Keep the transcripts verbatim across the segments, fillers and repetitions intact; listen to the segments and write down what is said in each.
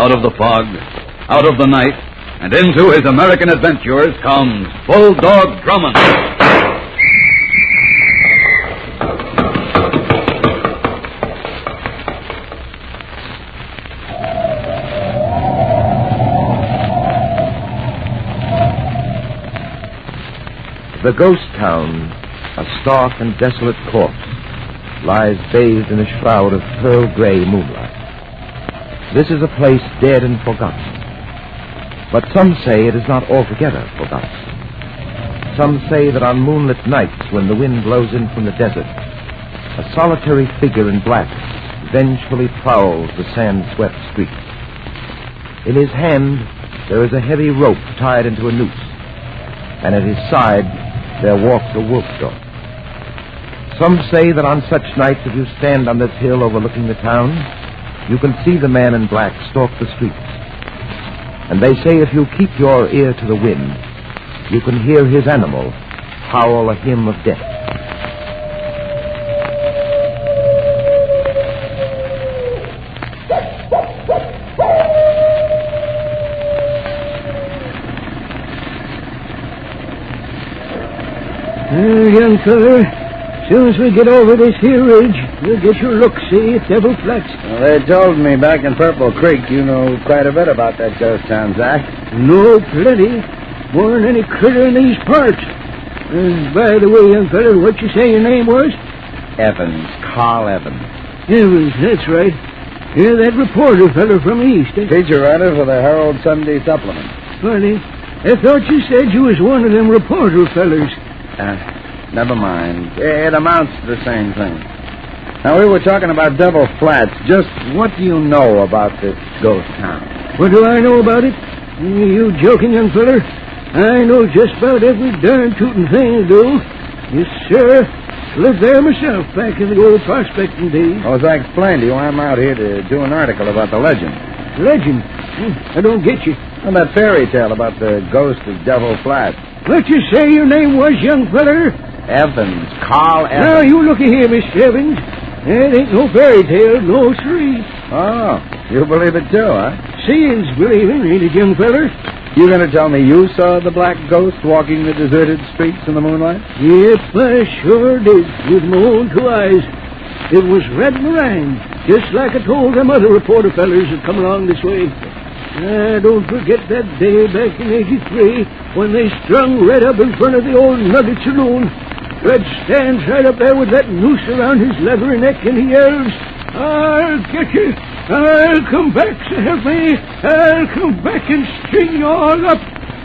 out of the fog, out of the night, and into his American adventures comes Bulldog Drummond. The ghost town, a stark and desolate corpse, lies bathed in a shroud of pearl-gray moonlight. This is a place dead and forgotten. But some say it is not altogether forgotten. Some say that on moonlit nights, when the wind blows in from the desert, a solitary figure in black vengefully prowls the sand-swept streets. In his hand, there is a heavy rope tied into a noose, and at his side, there walks a wolf dog. Some say that on such nights, if you stand on this hill overlooking the town, you can see the man in black stalk the streets. And they say if you keep your ear to the wind, you can hear his animal howl a hymn of death. Uh, young feller, as soon as we get over this here ridge, we'll get your look-see at Devil Flats. Well, they told me back in Purple Creek you know quite a bit about that ghost town, Zach. No, plenty. More than any critter in these parts. Uh, by the way, young feller, what you say your name was? Evans. Carl Evans. Evans, that's right. You're that reporter feller from the East. Eh? Feature writer for the Herald Sunday Supplement. Funny. I thought you said you was one of them reporter fellers. Uh, never mind. It amounts to the same thing. Now, we were talking about Devil Flats. Just what do you know about this ghost town? What do I know about it? You joking, young feller? I know just about every darn tootin' thing to do. Yes, sir. Lived there myself back in the old prospecting days. Well, as I explained to you, I'm out here to do an article about the legend. Legend? I don't get you. Well, that fairy tale about the ghost of Devil Flats. What you say your name was, young feller? Evans. Carl Evans. Now, you looky here, Mister Evans. That ain't no fairy tale, no siree. Oh, you believe it too, huh? Seeing's believing, ain't it, young feller? You gonna tell me you saw the black ghost walking the deserted streets in the moonlight? Yep, I sure did, with my own two eyes. It was Red Moran, just like I told them other reporter fellers that come along this way. I don't forget that day back in eighty-three when they strung Red up in front of the old Nugget Saloon. Red stands right up there with that noose around his leathery neck, and he yells, "I'll get you! I'll come back, so help me! I'll come back and string you all up!"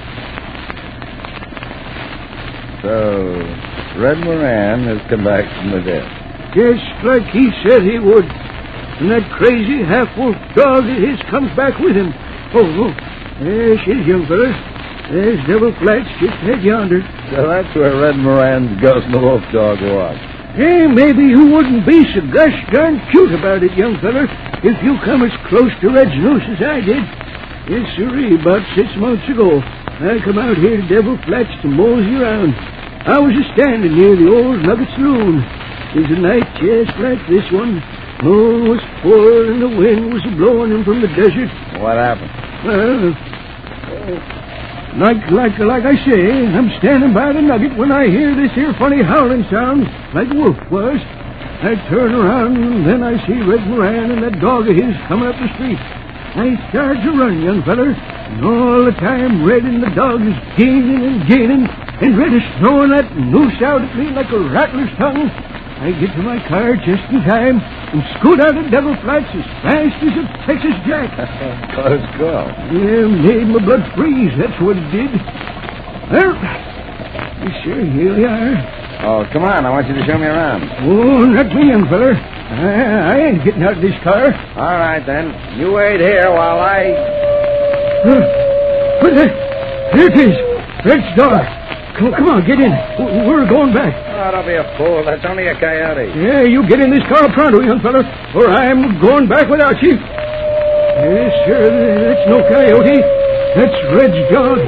So, Red Moran has come back from the dead. Just like he said he would. And that crazy half-wolf dog of his comes back with him. Oh, oh, there she is, young feller. There's Devil Flats just ahead yonder. So that's where Red Moran's ghost and the wolf dog was. Hey, maybe you wouldn't be so gosh darn cute about it, young feller, if you come as close to Red's noose as I did. Yes, sirree, about six months ago, I come out here to Devil Flats to mosey around. I was a-standing near the old Nugget Saloon. There's a night just like this one. Moon was full and the wind was blowing in from the desert. What happened? Well, uh, like, like, like I say, I'm standing by the Nugget when I hear this here funny howling sound, like a wolf was. I turn around and then I see Red Moran and that dog of his coming up the street. I start to run, young feller, and all the time Red and the dog is gaining and gaining, and Red is throwing that noose out at me like a rattler's tongue. I get to my car just in time and scoot out of Devil Flats as fast as a Texas Jack. Close call. Yeah, made my blood freeze, that's what it did. Well, sure, here we are. Oh, come on, I want you to show me around. Oh, not me, young feller. I, I ain't getting out of this car. All right, then. You wait here while I... Huh. What's that? There it is. Red's dog. Come, come on, get in. We're going back. Oh, don't be a fool. That's only a coyote. Yeah, you get in this car pronto, young fella, or I'm going back without you. Yes, sir, that's no coyote. That's Red's dog.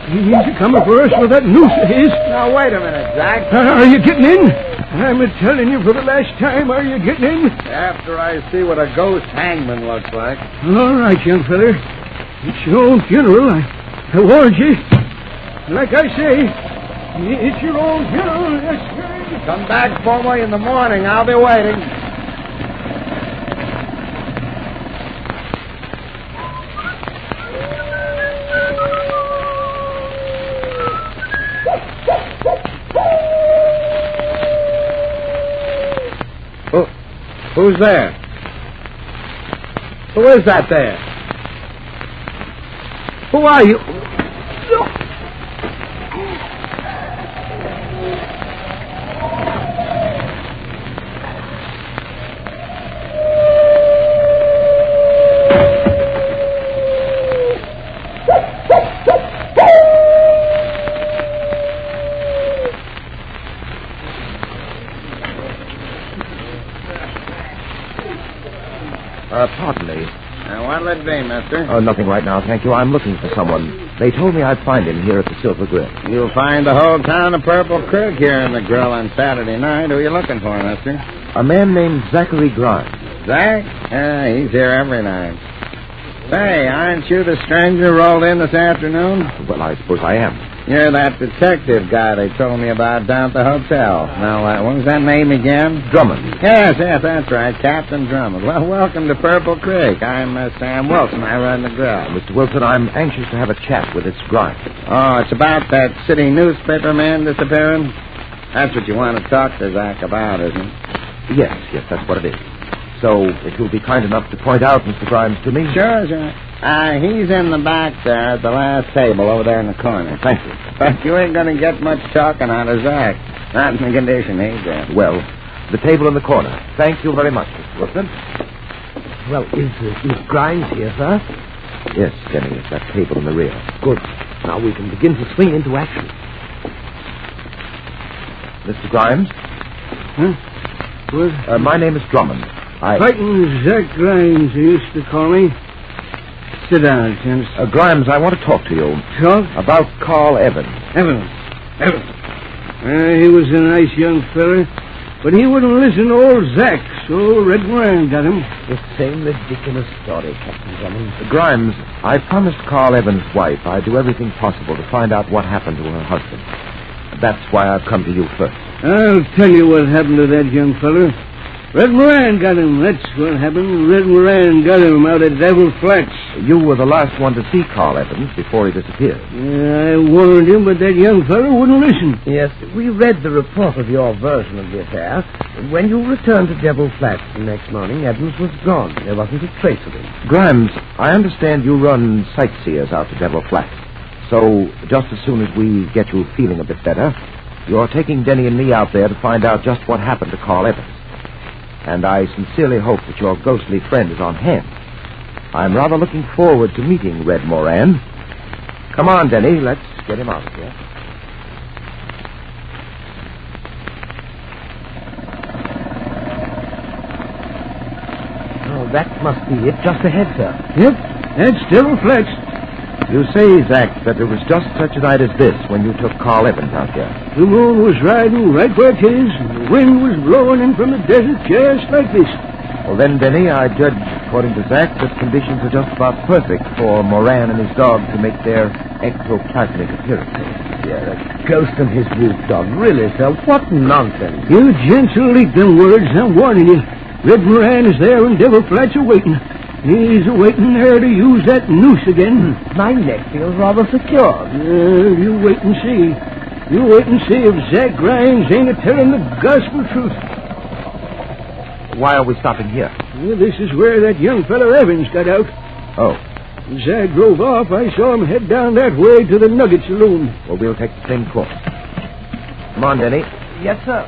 He's coming for us with that noose of his. Now, wait a minute, Zach. Uh, are you getting in? I'm telling you for the last time, are you getting in? After I see what a ghost hangman looks like. All right, young feller. It's your own funeral. I, I warned you. Like I say, it's your own funeral. Yes, sir. Come back for me in the morning. I'll be waiting. Who, who's there? Who is that there? Who are you? Uh, pardon me. Uh, what'll it be, mister? Oh, nothing right now, thank you. I'm looking for someone. They told me I'd find him here at the Silver Grill. You'll find the whole town of Purple Creek here in the grill on Saturday night. Who are you looking for, mister? A man named Zachary Grimes. Zach? Yeah, he's here every night. Say, aren't you the stranger rolled in this afternoon? Well, I suppose I am. You're that detective guy they told me about down at the hotel. Now, uh, what was that name again? Drummond. Yes, yes, that's right, Captain Drummond. Well, welcome to Purple Creek. I'm uh, Sam Wilson. I run the grill. Mister Wilson, I'm anxious to have a chat with this Grimes. Oh, it's about that city newspaper man disappearing? That's what you want to talk to Zach about, isn't it? Yes, yes, that's what it is. So, if you'll be kind enough to point out Mister Grimes to me. Sure, sure. Uh, he's in the back there at the last table over there in the corner. Thank you. But you ain't going to get much talking out of Zach. Not in the condition he's in. Well, the table in the corner. Thank you very much, Mister Wilson. Well, is, uh, is Grimes here, sir? Yes, Denny, it's that table in the rear. Good. Now we can begin to swing into action. Mister Grimes? Huh? What? Uh, my name is Drummond. I... Fighting Zach Grimes, they used to call me. Sit down, gents. Uh, Grimes, I want to talk to you. Talk? About Carl Evans. Evans. Evans. Uh, he was a nice young fella, but he wouldn't listen to old Zach, so Red Moran got him. The same ridiculous story, Captain Drummond. Uh, Grimes, I promised Carl Evans' wife I'd do everything possible to find out what happened to her husband. That's why I've come to you first. I'll tell you what happened to that young fella. Red Moran got him. That's what happened. Red Moran got him out at Devil Flats. You were the last one to see Carl Evans before he disappeared. Yeah, I warned him, but that young fellow wouldn't listen. Yes, we read the report of your version of the affair. When you returned to Devil Flats the next morning, Evans was gone. There wasn't a trace of him. Grimes, I understand you run sightseers out to Devil Flats. So, just as soon as we get you feeling a bit better, you're taking Denny and me out there to find out just what happened to Carl Evans. And I sincerely hope that your ghostly friend is on hand. I'm rather looking forward to meeting Red Moran. Come on, Denny, let's get him out of here. Oh, that must be it, just ahead, sir. Yep, that's Devil Flats. You say, Zach, that it was just such a night as this when you took Carl Evans out here. The moon was riding right where it is, and the wind was blowing in from the desert just like this. Well, then, Denny, I judge, according to Zach, that conditions are just about perfect for Moran and his dog to make their ectoplasmic appearance. Yeah, the ghost and his wolf dog. Really, sir, what nonsense. You gents will leak them words, I'm warning you. Red Moran is there and Devil Flats are waiting. He's waiting there to use that noose again. My neck feels rather secure. Uh, you wait and see. You wait and see if Zach Grimes ain't a-telling the gospel truth. Why are we stopping here? Well, this is where that young fellow Evans got out. Oh. As I drove off, I saw him head down that way to the Nugget Saloon. Well, we'll take the same course. Come on, Denny. Yes, sir.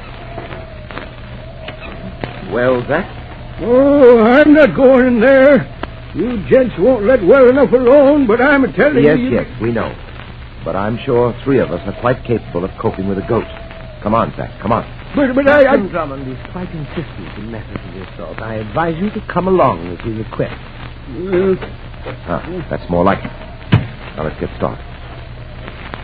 Well, Zach? Oh, I'm not going in there. You gents won't let well enough alone, but I'm a-telling yes, you... Yes, yes, we know. But I'm sure three of us are quite capable of coping with a ghost. Come on, Zach, come on. But, but I... Captain I... Drummond is quite insistent in matters of this sort. I advise you to come along as he requests. Uh, Ah, that's more like it. Now let's get started.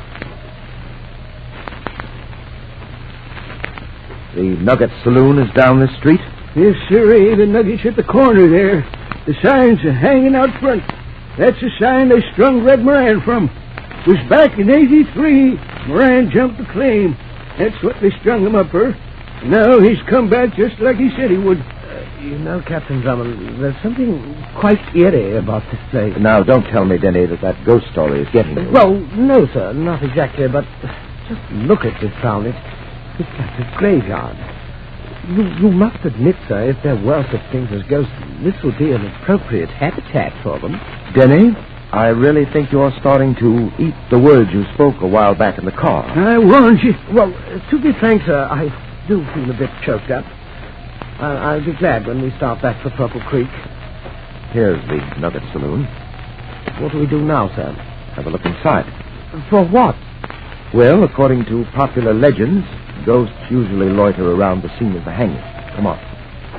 The Nugget Saloon is down this street? Yes, sirree. The Nugget's at the corner there. The sign's hanging out front. That's the sign they strung Red Moran from. It was back in eighty-three. Moran jumped the claim. That's what they strung him up for. Now he's come back just like he said he would. Uh, you know, Captain Drummond, there's something quite eerie about this place. Now, don't tell me, Denny, that that ghost story is getting you. Well, no, sir, not exactly, but just look at this town. It's, it's like a graveyard. You, you must admit, sir, if there were such things as ghosts, this would be an appropriate habitat for them. Denny, I really think you're starting to eat the words you spoke a while back in the car. I warned you. Well, uh, to be frank, sir, I do feel a bit choked up. I- I'll be glad when we start back for Purple Creek. Here's the Nugget Saloon. What do we do now, sir? Have a look inside. For what? Well, according to popular legends, ghosts usually loiter around the scene of the hanging. Come on.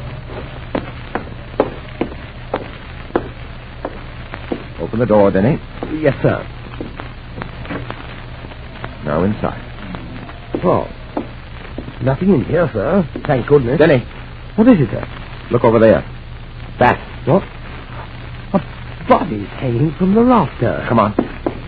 Open the door, Denny. Yes, sir. Now inside. Well, nothing in here, sir. Thank goodness. Denny, What is it, sir? look over there. That. What? A body's hanging from the rafter. Come on.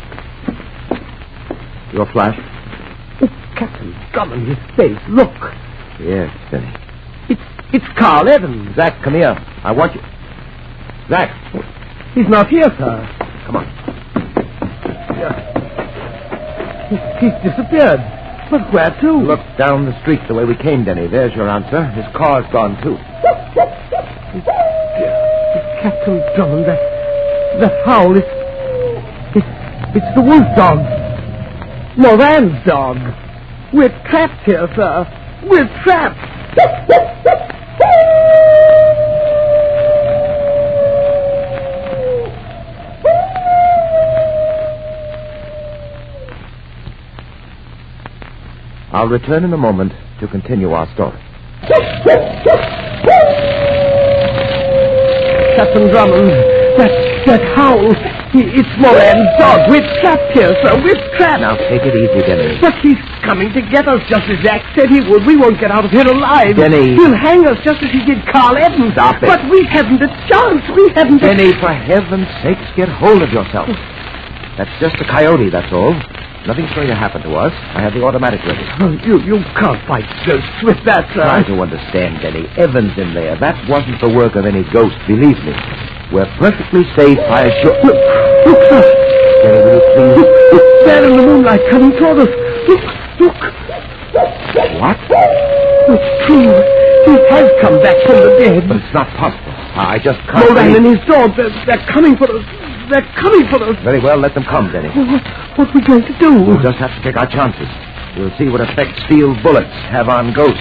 Your flash? Oh, Captain Drummond, his face. Look. Yes, Denny. It's it's Carl Evans. Zach, come here. I want you. Zach. He's not here, sir. Come on. He, he's disappeared. But where to? Look down the street the way we came, Denny. There's your answer. His car's gone, too. Captain Drummond, that, that howl is... It's, it's the wolf dog. Moran's dog. We're trapped here, sir. We're trapped. I'll return in a moment to continue our story. Captain Drummond, that, that howl, he, it's Moran's dog. We're trapped here, sir. We're trapped. Now, take it easy, Denny. But he's coming to get us just as Zach said he would. We won't get out of here alive. Denny. He'll hang us just as he did Carl Evans. Stop it. But we haven't a chance. We haven't a... Denny, for heaven's sakes, get hold of yourself. That's just a coyote, that's all. Nothing's going to happen to us. I have the automatic ready. Oh, you, you can't fight ghosts with that, sir. Try to understand, Denny. Evans in there. That wasn't the work of any ghost, believe me. We're perfectly safe, I assure... Look, look, sir. Denny, will you please... Look, look, there in the moonlight coming toward us. Look, look. What? It's true. He has come back from the dead. But it's not possible. I just can't... Moran believe- and his dog, they're, they're coming for us. They're coming for us. Very well, let them come, Denny. What, what are we going to do? We'll just have to take our chances. We'll see what effect steel bullets have on ghosts.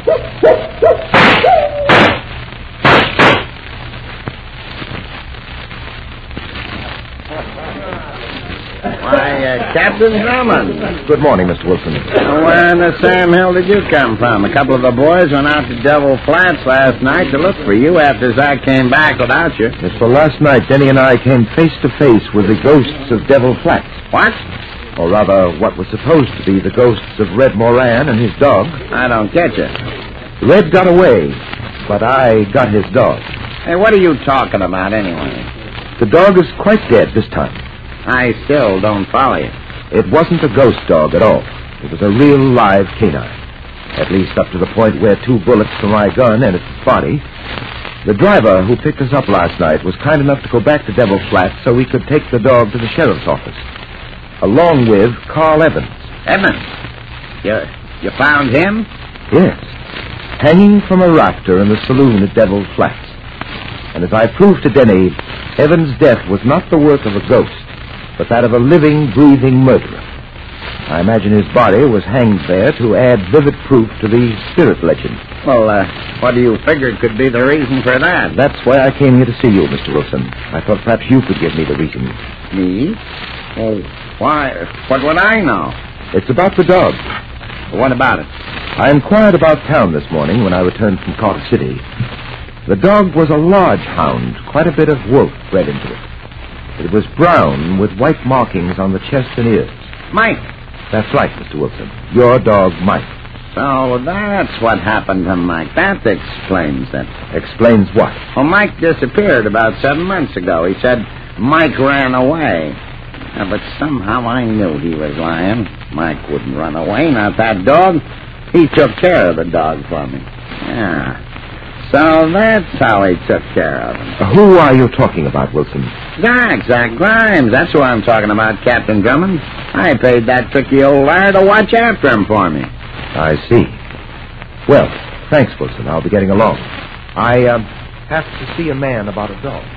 Why, uh, Captain Drummond. Good morning, Mister Wilson. Where in the Sam Hill did you come from? A couple of the boys went out to Devil Flats last night to look for you after Zach came back without you. Yes, well, last night, Denny and I came face to face with the ghosts of Devil Flats. What? Or rather, what was supposed to be the ghosts of Red Moran and his dog. I don't get you. Red got away, but I got his dog. Hey, what are you talking about anyway? The dog is quite dead this time. I still don't follow you. It wasn't a ghost dog at all. It was a real live canine. At least up to the point where two bullets from my gun entered its body. The driver who picked us up last night was kind enough to go back to Devil Flats so we could take the dog to the sheriff's office. Along with Carl Evans. Evans? You, you found him? Yes. Hanging from a rafter in the saloon at Devil Flats. And as I proved to Denny, Evans' death was not the work of a ghost, but that of a living, breathing murderer. I imagine his body was hanged there to add vivid proof to the spirit legend. Well, uh, what do you figure could be the reason for that? That's why I came here to see you, Mister Wilson. I thought perhaps you could give me the reason. Me? Oh, why? What would I know? It's about the dog. What about it? I inquired about town this morning when I returned from Carter City. The dog was a large hound, quite a bit of wolf bred into it. It was brown with white markings on the chest and ears. Mike. That's right, Mister Wilson. Your dog, Mike. So that's what happened to Mike. That explains it. Explains what? Well, Mike disappeared about seven months ago. He said Mike ran away. Uh, but somehow I knew he was lying. Mike wouldn't run away, not that dog. He took care of the dog for me. Yeah. So that's how he took care of him. Uh, who are you talking about, Wilson? Zack, Zack Grimes. That's who I'm talking about, Captain Drummond. I paid that tricky old liar to watch after him for me. I see. Well, thanks, Wilson. I'll be getting along. I uh, have to see a man about a dog.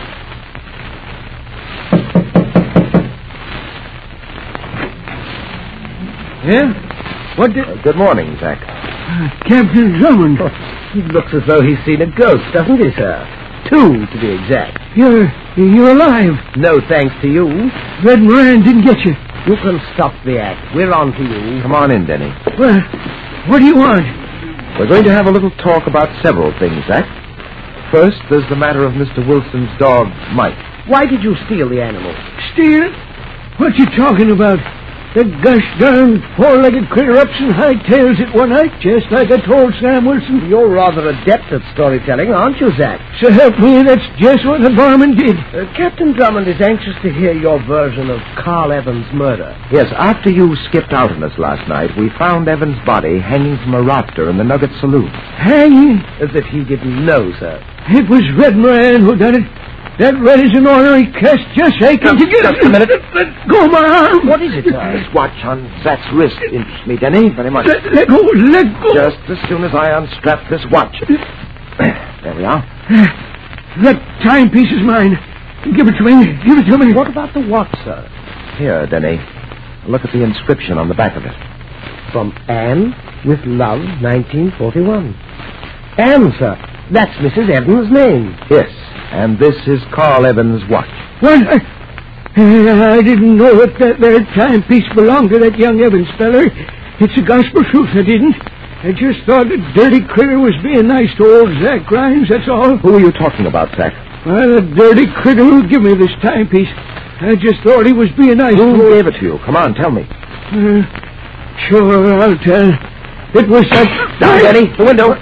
Yeah? What did... Uh, good morning, Zack. Uh, Captain Drummond. He looks as though he's seen a ghost, doesn't he, sir? Two, to be exact. You're... you're alive. No thanks to you. Red Moran didn't get you. You can stop the act. We're on to you. Come on in, Denny. Well, what do you want? We're going to have a little talk about several things, Zack. First, there's the matter of Mister Wilson's dog, Mike. Why did you steal the animal? Steal it? What you talking about? The gosh darn four-legged critter ups and hightails it one night, just like I told Sam Wilson. You're rather adept at storytelling, aren't you, Zack? So help me, that's just what the varmint did. Uh, Captain Drummond is anxious to hear your version of Carl Evans' murder. Yes, after you skipped out on us last night, we found Evans' body hanging from a rafter in the Nugget Saloon. Hanging? As if he didn't know, sir. It was Red Moran who done it. That red is an ornery cast just aching to get... Just a minute. Let go of my arm. What is it, sir? This watch on Zack's wrist interests me, Denny, very much. Let, let go, let go. Just as soon as I unstrap this watch. There we are. That timepiece is mine. Give it to me. Give it to me. What about the watch, sir? Here, Denny. Look at the inscription on the back of it. From Anne, with love, nineteen forty-one. Anne, sir. That's Missus Evans' name. Yes, and this is Carl Evans' watch. What? I, I didn't know that that there timepiece belonged to that young Evans feller. It's a gospel truth, I didn't. I just thought the dirty critter was being nice to old Zack Grimes, that's all. Who are you talking about, Zack? Well, the dirty critter who gave me this timepiece. I just thought he was being nice Who to... gave it to you? Come on, tell me. Uh, sure, I'll tell. It was that... Down, Denny, the window.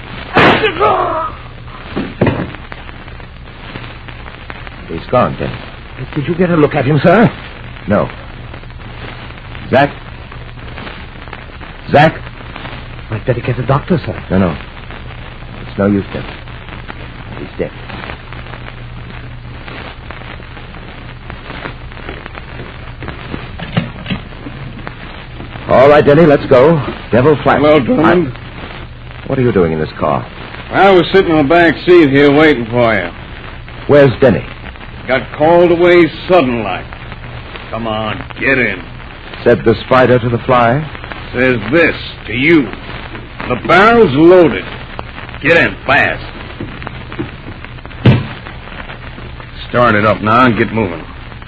He's gone, Denny. Did you get a look at him, sir? No. Zack? Zack? I'd better get a doctor, sir. No, no. It's no use, Denny. He's dead. All right, Denny, let's go. Devil Flat. Hello, Drummond. I... What are you doing in this car? I was sitting in the back seat here waiting for you. Where's Denny? Got called away sudden like. Come on, get in. Said the spider to the fly. Says this to you. The barrel's loaded. Get in fast. Start it up now and get moving.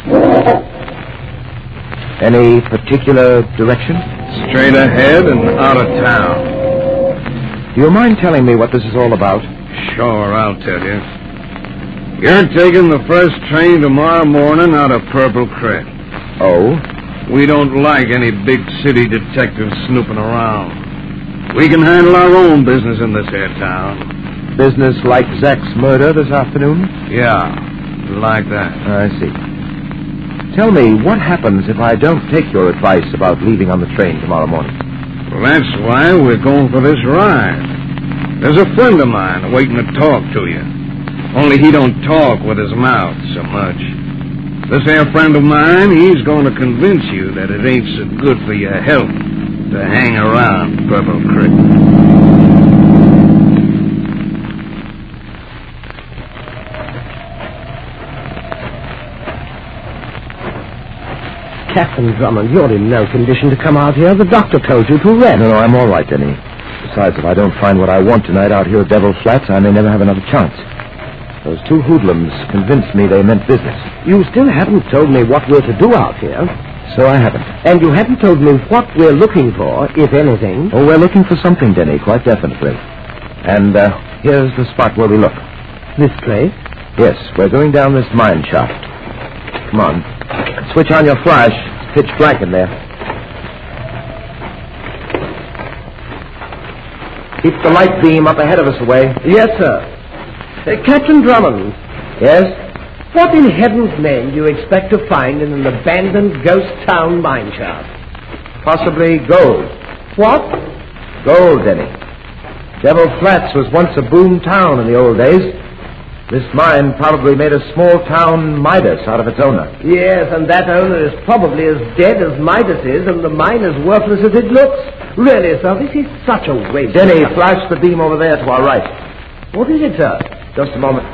Any particular direction? Straight ahead and out of town. Do you mind telling me what this is all about? Sure, I'll tell you. You're taking the first train tomorrow morning out of Purple Creek. Oh? We don't like any big city detectives snooping around. We can handle our own business in this here town. Business like Zack's murder this afternoon? Yeah, like that. I see. Tell me, what happens if I don't take your advice about leaving on the train tomorrow morning? Well, that's why we're going for this ride. There's a friend of mine waiting to talk to you. Only he don't talk with his mouth so much. This here friend of mine, he's going to convince you that it ain't so good for your health to hang around Purple Creek. Captain Drummond, you're in no condition to come out here. The doctor told you to rest. No, no, I'm all right, Denny. Besides, if I don't find what I want tonight out here at Devil Flats, I may never have another chance. Those two hoodlums convinced me they meant business. You still haven't told me what we're to do out here. So I haven't. And you haven't told me what we're looking for, if anything. Oh, we're looking for something, Denny, quite definitely. And uh, here's the spot where we look. This place? Yes, we're going down this mine shaft. Come on. Switch on your flash. It's pitch black in there. Keep the light beam up ahead of us away. Yes, sir. Uh, Captain Drummond. Yes? What in heaven's name do you expect to find in an abandoned ghost town mine shaft? Possibly gold. What? Gold, Denny. Devil Flats was once a boom town in the old days. This mine probably made a small town Midas out of its owner. Yes, and that owner is probably as dead as Midas is, and the mine as worthless as it looks. Really, sir, this is such a waste. Denny, flash the beam over there to our right. What is it, sir? Just a moment.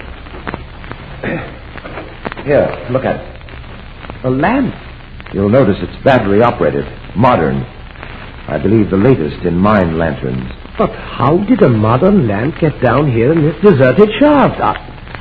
Here, look at it. A lamp. You'll notice it's battery operated, modern. I believe the latest in mine lanterns. But how did a modern lamp get down here in this deserted shaft? Uh,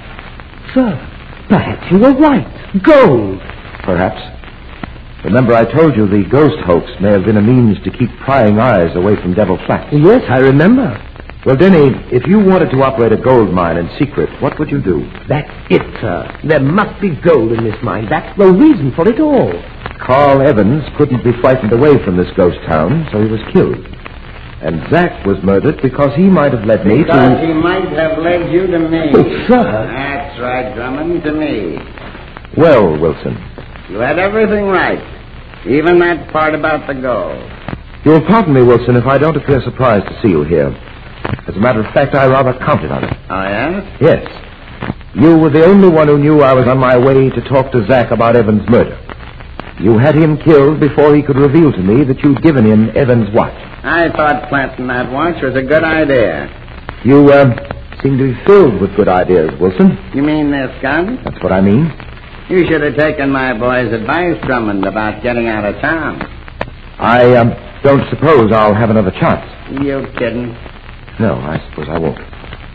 sir, perhaps you were right. Gold. Perhaps. Remember, I told you the ghost hoax may have been a means to keep prying eyes away from Devil Flats. Yes, I remember. Well, Denny, if you wanted to operate a gold mine in secret, what would you do? That's it, sir. There must be gold in this mine. That's the reason for it all. Carl Evans couldn't be frightened away from this ghost town, so he was killed. And Zack was murdered because he might have led me because to... he might have led you to me. Oh, sir. That's right, Drummond, to me. Well, Wilson. You had everything right. Even that part about the gold. You'll pardon me, Wilson, if I don't appear surprised to see you here. As a matter of fact, I rather counted on it. Oh, yes? Yes. You were the only one who knew I was on my way to talk to Zack about Evans' murder. You had him killed before he could reveal to me that you'd given him Evans' watch. I thought planting that watch was a good idea. You, uh, seem to be filled with good ideas, Wilson. You mean this gun? That's what I mean. You should have taken my boy's advice, Drummond, about getting out of town. I, um, don't suppose I'll have another chance. You kidding? No, I suppose I won't.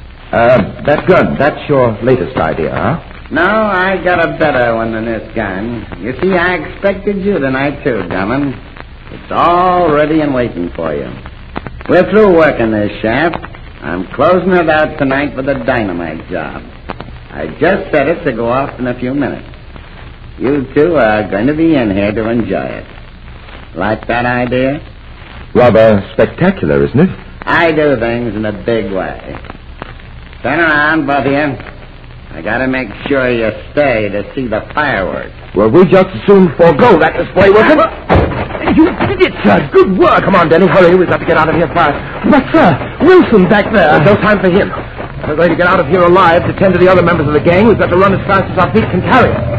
Uh, that gun, that's your latest idea, huh? No, I got a better one than this gun. You see, I expected you tonight, too, Drummond. It's all ready and waiting for you. We're through working this shaft. I'm closing it out tonight with a dynamite job. I just set it to go off in a few minutes. You two are going to be in here to enjoy it. Like that idea? Rather spectacular, isn't it? I do things in a big way. Turn around, both of you. I gotta make sure you stay to see the fireworks. Well, we just as soon forego that display, Wilson. You did it, sir. Good work. Come on, Denny. Hurry. We've got to get out of here fast. But, sir, Wilson back there. There's no time for him. We're going to get out of here alive to tend to the other members of the gang. We've got to run as fast as our feet can carry us.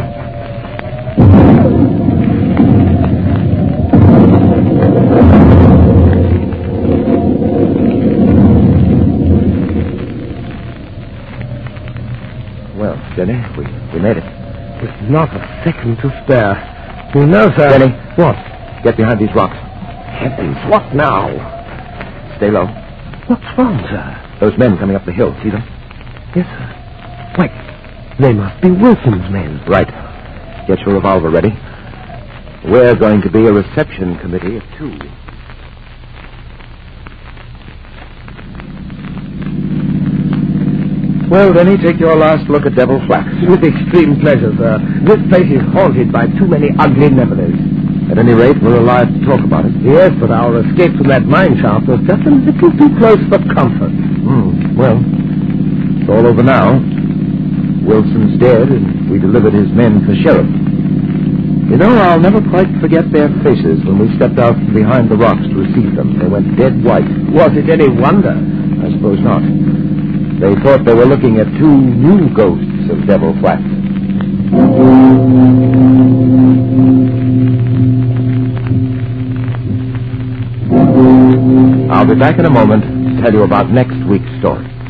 Well, Denny, we, we made it. There's not a second to spare. You know, sir. Denny. What? Get behind these rocks. Heavens, what now? Stay low. What's wrong, sir? Those men coming up the hill. See them? Yes, sir. Wait. They must be Wilson's men. Right. Get your revolver ready. We're going to be a reception committee of two. Well, Denny, take your last look at Devil Flats. With extreme pleasure, sir. This place is haunted by too many ugly memories. At any rate, we're alive to talk about it. Yes, but our escape from that mine shaft was just a little too close for comfort. Hmm. Well, it's all over now. Wilson's dead, and we delivered his men to the sheriff. You know, I'll never quite forget their faces when we stepped out from behind the rocks to receive them. They went dead white. Was it any wonder? I suppose not. They thought they were looking at two new ghosts of Devil Flats. I'll be back in a moment to tell you about next week's story.